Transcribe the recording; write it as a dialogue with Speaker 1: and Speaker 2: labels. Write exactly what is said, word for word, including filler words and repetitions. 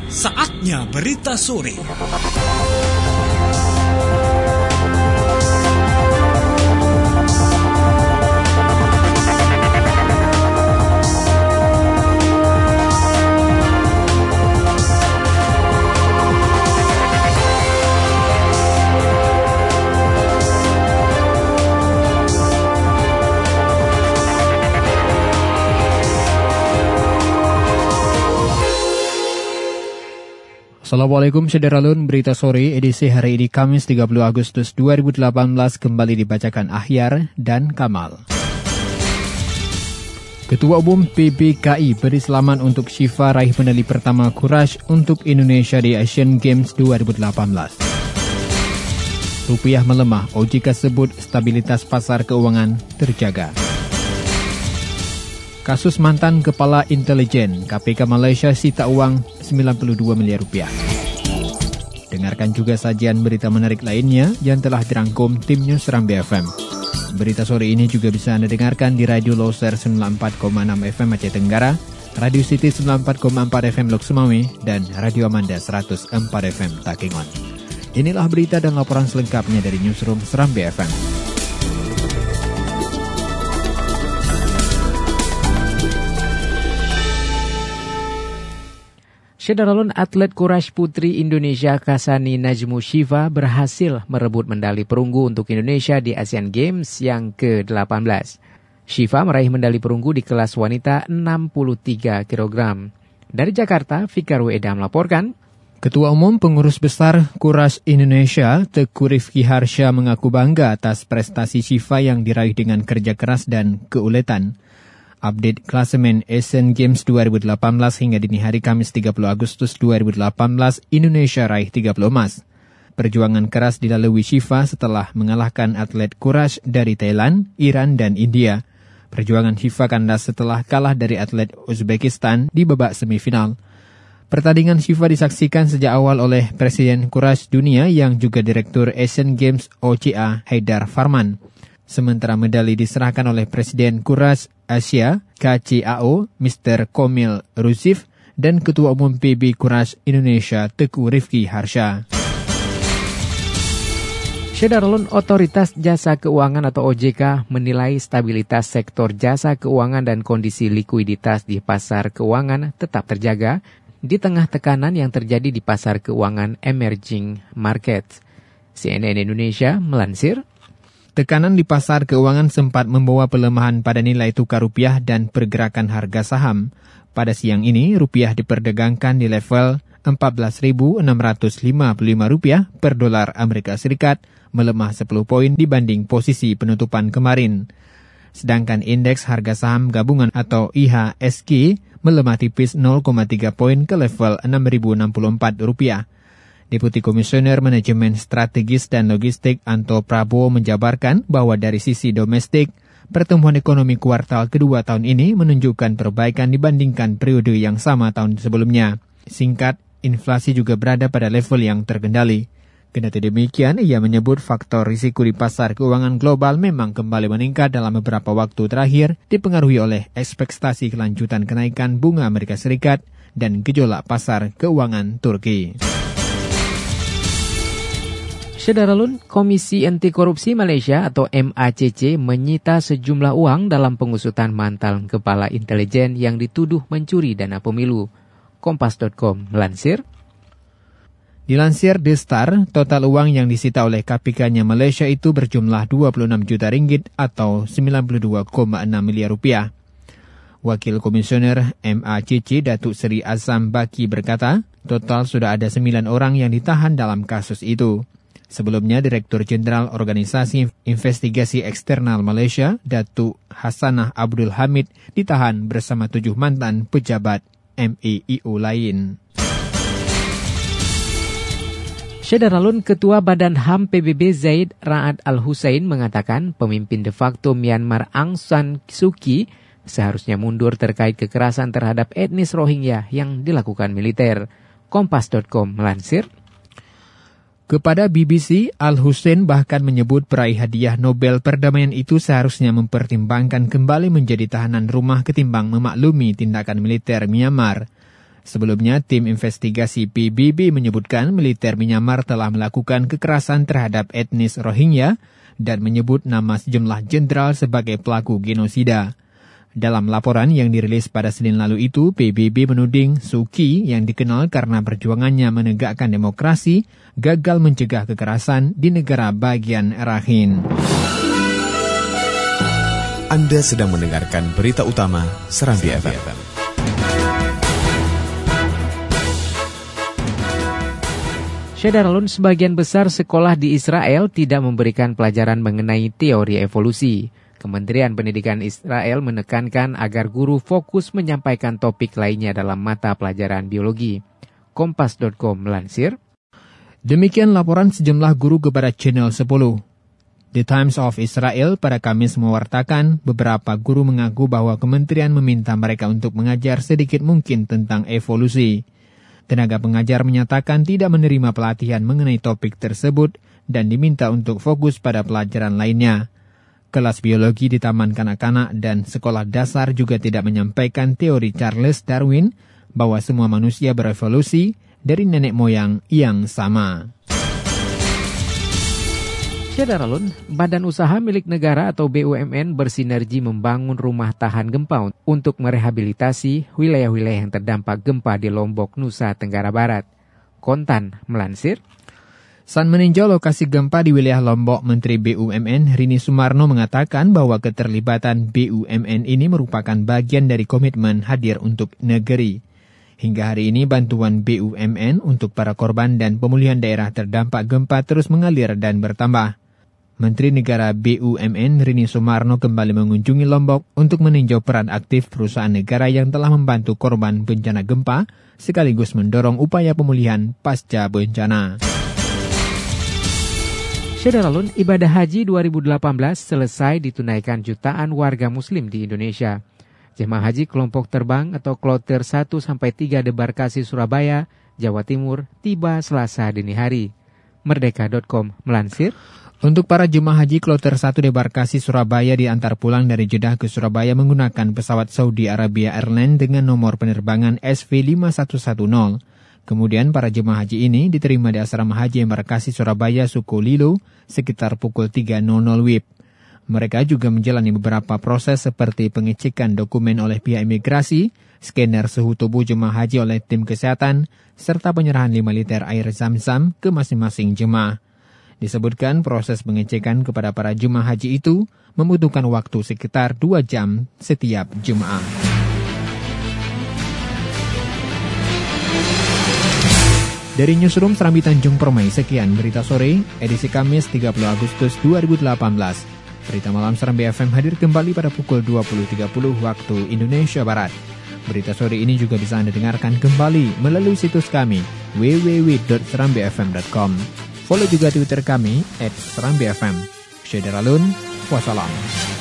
Speaker 1: Saatnya berita sore.
Speaker 2: Assalamualaikum Sederalun, berita sore edisi hari ini Kamis tiga puluh Agustus dua ribu delapan belas kembali dibacakan Ahyar dan Kamal. Ketua Umum P B K I beri selamat untuk Syifa raih medali pertama Courage untuk Indonesia di Asian Games dua ribu delapan belas. Rupiah melemah, O J K sebut stabilitas pasar keuangan terjaga. Kasus mantan Kepala Intelijen, K P K Malaysia sita uang sembilan puluh dua miliar rupiah. Dengarkan juga sajian berita menarik lainnya yang telah dirangkum tim News Serambi F M. Berita sore ini juga bisa Anda dengarkan di Radio Loser sembilan puluh empat koma enam F M Aceh Tenggara, Radio City sembilan puluh empat koma empat F M Lok Sumawe, dan Radio Amanda seratus empat F M Takengon. Inilah berita dan laporan selengkapnya dari Newsroom Serambi F M.
Speaker 3: Sederalun atlet Courage Putri Indonesia Kasani Najmu Syifa berhasil merebut medali perunggu untuk Indonesia di Asian Games yang ke delapan belas. Syifa meraih medali perunggu di kelas wanita enam puluh tiga kilogram. Dari Jakarta, Fikar Weda melaporkan.
Speaker 2: Ketua Umum Pengurus Besar Courage Indonesia, Teguh Rifki Harsha mengaku bangga atas prestasi Syifa yang diraih dengan kerja keras dan keuletan. Update klasemen Asian Games dua ribu delapan belas hingga dini hari Kamis tiga puluh Agustus dua ribu delapan belas, Indonesia raih tiga puluh emas. Perjuangan keras dilalui Syifa setelah mengalahkan atlet Courage dari Thailand, Iran, dan India. Perjuangan Syifa kandas setelah kalah dari atlet Uzbekistan di babak semifinal. Pertandingan Syifa disaksikan sejak awal oleh Presiden Courage Dunia yang juga Direktur Asian Games O C A, Haidar Farman. Sementara medali diserahkan oleh Presiden Courage Asia, K C A O, Mister Komil Rusif, dan Ketua Umum P B Courage Indonesia, Teguh Rifki Harsha.
Speaker 3: Sederalun Otoritas Jasa Keuangan atau O J K menilai stabilitas sektor jasa keuangan dan kondisi likuiditas di pasar keuangan tetap terjaga di tengah tekanan yang terjadi di pasar keuangan emerging markets. C N N Indonesia melansir,
Speaker 2: tekanan di pasar keuangan sempat membawa pelemahan pada nilai tukar rupiah dan pergerakan harga saham. Pada siang ini, rupiah diperdagangkan di level empat belas ribu enam ratus lima puluh lima rupiah per dolar Amerika Serikat, melemah sepuluh poin dibanding posisi penutupan kemarin. Sedangkan indeks harga saham gabungan atau I H S G melemah tipis nol koma tiga poin ke level enam ribu enam puluh empat rupiah. Deputi Komisioner Manajemen Strategis dan Logistik Anto Prabowo menjabarkan bahwa dari sisi domestik, pertumbuhan ekonomi kuartal kedua tahun ini menunjukkan perbaikan dibandingkan periode yang sama tahun sebelumnya. Singkat, inflasi juga berada pada level yang terkendali. Kendati demikian, ia menyebut faktor risiko di pasar keuangan global memang kembali meningkat dalam beberapa waktu terakhir, dipengaruhi oleh ekspektasi kelanjutan kenaikan bunga Amerika Serikat dan gejolak pasar keuangan Turki.
Speaker 3: Sederalun, Komisi Anti Korupsi Malaysia atau M A C C menyita sejumlah uang dalam pengusutan mantan Kepala Intelijen yang dituduh mencuri dana pemilu. Kompas titik com melansir.
Speaker 2: Dilansir The Star, total uang yang disita oleh K P K-nya Malaysia itu berjumlah dua puluh enam juta ringgit atau sembilan puluh dua koma enam miliar rupiah. Wakil Komisioner M A C C Datuk Seri Azam Baki berkata, total sudah ada sembilan orang yang ditahan dalam kasus itu. Sebelumnya, Direktur Jenderal Organisasi Investigasi Eksternal Malaysia, Datuk Hasanah Abdul Hamid, ditahan bersama tujuh mantan pejabat M A I U lain.
Speaker 3: Sederalun, Ketua Badan H A M P B B Zaid Ra'ad Al-Hussein mengatakan pemimpin de facto Myanmar Aung San Suu Kyi seharusnya mundur terkait kekerasan terhadap etnis Rohingya yang dilakukan militer. Kompas titik com melansir.
Speaker 2: Kepada B B C, Al-Hussein bahkan menyebut peraih hadiah Nobel Perdamaian itu seharusnya mempertimbangkan kembali menjadi tahanan rumah ketimbang memaklumi tindakan militer Myanmar. Sebelumnya, tim investigasi P B B menyebutkan militer Myanmar telah melakukan kekerasan terhadap etnis Rohingya dan menyebut nama sejumlah jenderal sebagai pelaku genosida. Dalam laporan yang dirilis pada Senin lalu itu, P B B menuding Suu Kyi yang dikenal karena perjuangannya menegakkan demokrasi, gagal mencegah kekerasan di negara bagian Rakhine.
Speaker 4: Anda sedang mendengarkan berita utama Serambi F M.
Speaker 3: Syederalun, sebagian besar sekolah di Israel tidak memberikan pelajaran mengenai teori evolusi. Kementerian Pendidikan Israel menekankan agar guru fokus menyampaikan topik lainnya dalam mata pelajaran biologi. Kompas titik com melansir.
Speaker 2: Demikian laporan sejumlah guru kepada Channel sepuluh. The Times of Israel pada Kamis mewartakan beberapa guru mengaku bahwa kementerian meminta mereka untuk mengajar sedikit mungkin tentang evolusi. Tenaga pengajar menyatakan tidak menerima pelatihan mengenai topik tersebut dan diminta untuk fokus pada pelajaran lainnya. Kelas biologi di Taman Kanak-kanak dan sekolah dasar juga tidak menyampaikan teori Charles Darwin bahwa semua manusia berevolusi dari nenek moyang yang sama.
Speaker 3: Syederalun, badan usaha milik negara atau B U M N bersinergi membangun rumah tahan gempa untuk merehabilitasi wilayah-wilayah yang terdampak gempa di Lombok, Nusa Tenggara Barat. Kontan melansir.
Speaker 2: Saat meninjau lokasi gempa di wilayah Lombok, Menteri B U M N Rini Sumarno mengatakan bahwa keterlibatan B U M N ini merupakan bagian dari komitmen hadir untuk negeri. Hingga hari ini bantuan B U M N untuk para korban dan pemulihan daerah terdampak gempa terus mengalir dan bertambah. Menteri Negara B U M N Rini Sumarno kembali mengunjungi Lombok untuk meninjau peran aktif perusahaan negara yang telah membantu korban bencana gempa, sekaligus mendorong upaya pemulihan pasca bencana.
Speaker 3: Syederalun, ibadah haji dua ribu delapan belas selesai ditunaikan jutaan warga muslim di Indonesia. Jemaah haji kelompok terbang atau kloter satu sampai tiga debarkasi Surabaya, Jawa Timur tiba Selasa dini hari. Merdeka titik com melansir.
Speaker 2: Untuk para jemaah haji kloter satu debarkasi Surabaya diantar pulang dari Jeddah ke Surabaya menggunakan pesawat Saudi Arabia Airlines dengan nomor penerbangan S V lima satu satu nol. Kemudian para jemaah haji ini diterima di asrama haji embarkasi Surabaya Sukolilo sekitar pukul tiga nol nol W I B. Mereka juga menjalani beberapa proses seperti pengecekan dokumen oleh pihak imigrasi, scanner suhu tubuh jemaah haji oleh tim kesehatan, serta penyerahan lima liter air zam-zam ke masing-masing jemaah. Disebutkan proses pengecekan kepada para jemaah haji itu membutuhkan waktu sekitar dua jam setiap jemaah. Dari Newsroom Serambi Tanjung Permai, sekian berita sore, edisi Kamis tiga puluh Agustus dua ribu delapan belas. Berita malam Serambi F M hadir kembali pada pukul dua puluh tiga puluh waktu Indonesia Barat. Berita sore ini juga bisa Anda dengarkan kembali melalui situs kami w w w titik serambi f m titik com. Follow juga Twitter kami at serambi f m. Syederalun, wassalam.